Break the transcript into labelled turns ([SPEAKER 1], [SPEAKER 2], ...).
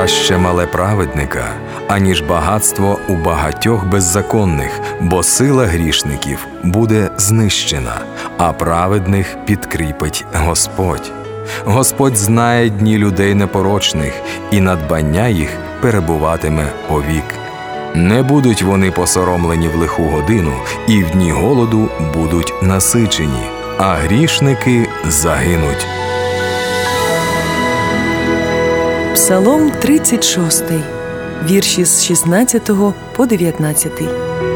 [SPEAKER 1] Краще мале праведника, аніж багатство у багатьох беззаконних, бо сила грішників буде знищена, а праведних підкріпить Господь. Господь знає дні людей непорочних, і надбання їх перебуватиме повік. Не будуть вони посоромлені в лиху годину, і в дні голоду будуть насичені, а грішники загинуть.
[SPEAKER 2] Псалом 36, вірші з 16 по 19.